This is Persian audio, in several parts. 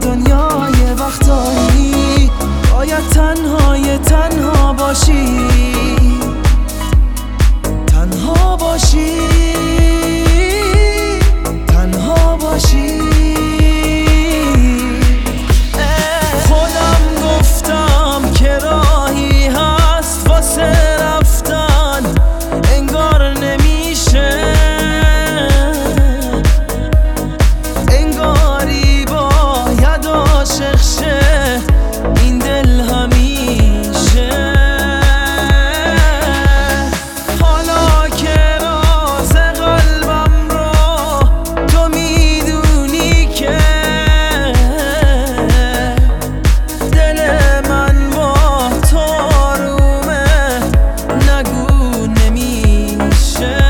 دنیای وقتایی باید تنها باشی، تنها باشی، تنها باشی. خودم گفتم که راهی هست واسه رفتن، انگار نمیشه، انگاری باید عاشق شه این دل همیشه. حالا که راز قلبم رو تو میدونی که دل من با تو آرومه، نگو نمیشه.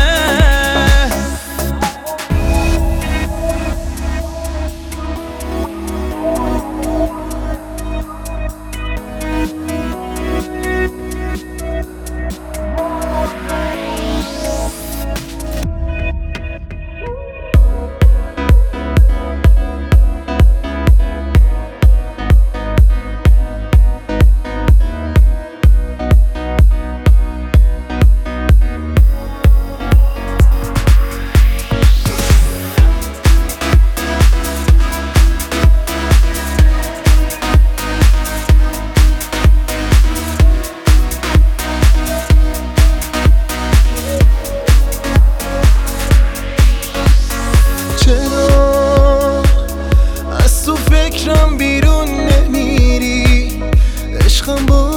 چرا از تو فکرم بیرون نمیری؟ عشقم با